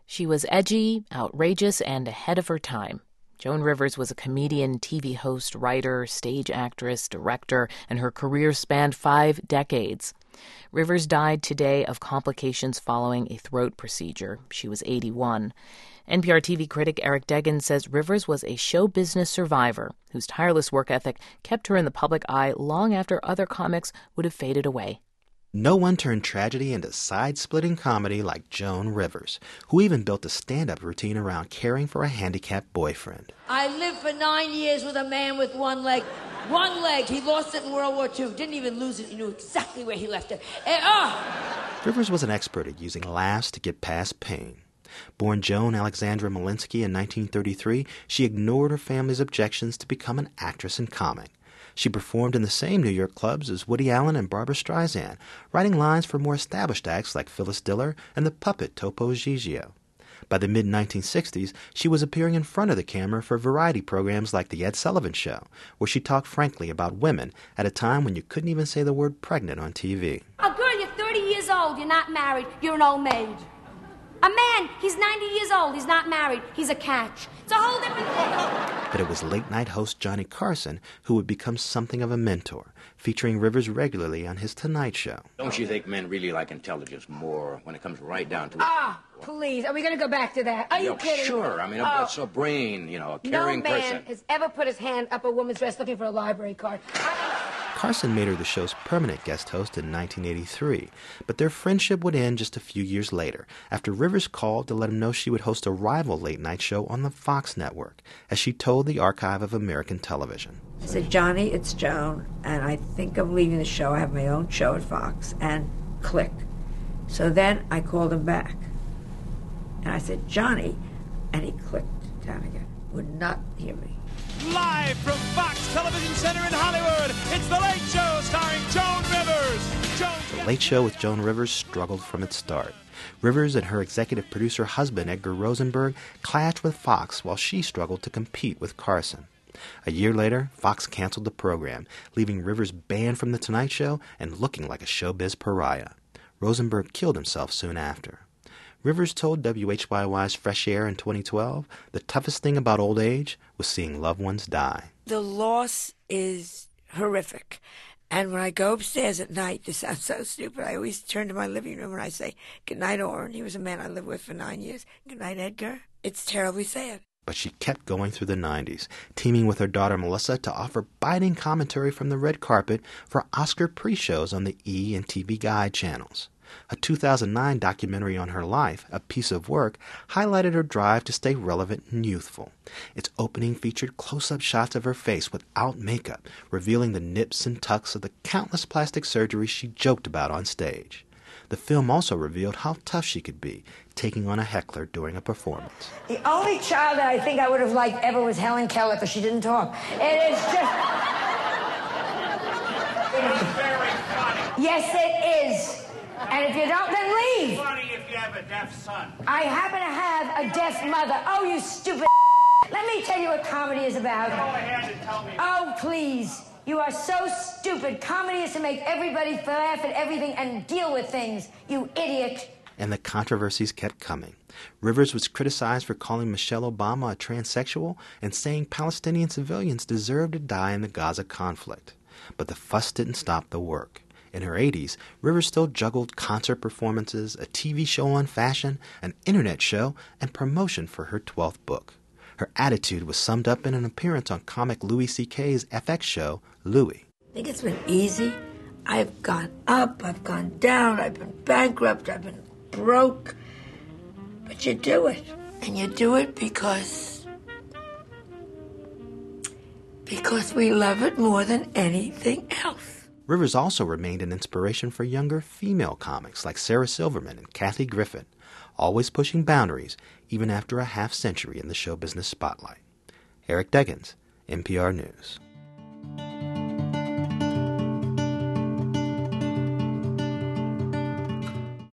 She was edgy, outrageous, and ahead of her time. Joan Rivers was a comedian, TV host, writer, stage actress, director, and her career spanned 5 decades. Rivers died today of complications following a throat procedure. She was 81. NPR TV critic Eric Deggans says Rivers was a show business survivor whose tireless work ethic kept her in the public eye long after other comics would have faded away. No one turned tragedy into side-splitting comedy like Joan Rivers, who even built a stand-up routine around caring for a handicapped boyfriend. I lived for 9 years with a man with one leg. One leg. He lost it in World War II. Didn't even lose it. He knew exactly where he left it. Rivers was an expert at using laughs to get past pain. Born Joan Alexandra Malinsky in 1933, she ignored her family's objections to become an actress and comic. She performed in the same New York clubs as Woody Allen and Barbra Streisand, writing lines for more established acts like Phyllis Diller and the puppet Topo Gigio. By the mid-1960s, she was appearing in front of the camera for variety programs like The Ed Sullivan Show, where she talked frankly about women at a time when you couldn't even say the word pregnant on TV. A girl, you're 30 years old, you're not married, you're an old maid. A man, he's 90 years old, he's not married, he's a catch. It's a whole different thing. But it was late-night host Johnny Carson who would become something of a mentor, featuring Rivers regularly on his Tonight Show. Don't you think men really like intelligence more when it comes right down to it? Please, are we going to go back to that? Are you kidding? Sure, I mean, it's a brain, a caring person. No man has ever put his hand up a woman's dress looking for a library card. Carson made her the show's permanent guest host in 1983, but their friendship would end just a few years later, after Rivers called to let him know she would host a rival late-night show on the Fox network, as she told the Archive of American Television. I said, Johnny, it's Joan, and I think I'm leaving the show. I have my own show at Fox, and click. So then I called him back, and I said, Johnny, and he clicked down again, would not hear me. Live from Fox Television Center in Hollywood, it's The Late Show starring Joan Rivers. The Late Show with Joan Rivers struggled from its start. Rivers and her executive producer husband, Edgar Rosenberg, clashed with Fox while she struggled to compete with Carson. A year later, Fox canceled the program, leaving Rivers banned from The Tonight Show and looking like a showbiz pariah. Rosenberg killed himself soon after. Rivers told WHYY's Fresh Air in 2012, the toughest thing about old age was seeing loved ones die. The loss is horrific. And when I go upstairs at night, this sounds so stupid, I always turn to my living room and I say, good night, Orrin. He was a man I lived with for 9 years. Good night, Edgar. It's terribly sad. But she kept going through the 90s, teaming with her daughter Melissa to offer biting commentary from the red carpet for Oscar pre-shows on the E! and TV Guide channels. A 2009 documentary on her life, A Piece of Work, highlighted her drive to stay relevant and youthful. Its opening featured close-up shots of her face without makeup, revealing the nips and tucks of the countless plastic surgeries she joked about on stage. The film also revealed how tough she could be, taking on a heckler during a performance. The only child that I think I would have liked ever was Helen Keller, because she didn't talk. It is just... Very funny. Yes, it is. And if you don't, then leave. Funny if you have a deaf son. I happen to have a deaf mother. Oh, you stupid. Let me tell you what comedy is about. Go ahead and tell me. Oh, please. You are so stupid. Comedy is to make everybody laugh at everything and deal with things, you idiot. And the controversies kept coming. Rivers was criticized for calling Michelle Obama a transsexual and saying Palestinian civilians deserve to die in the Gaza conflict. But the fuss didn't stop the work. In her 80s, Rivers still juggled concert performances, a TV show on fashion, an internet show, and promotion for her 12th book. Her attitude was summed up in an appearance on comic Louis C.K.'s FX show, Louie. I think it's been easy. I've gone up, I've gone down, I've been bankrupt, I've been broke. But you do it. And you do it because we love it more than anything else. Rivers also remained an inspiration for younger female comics like Sarah Silverman and Kathy Griffin, always pushing boundaries even after a half-century in the show business spotlight. Eric Deggans, NPR News.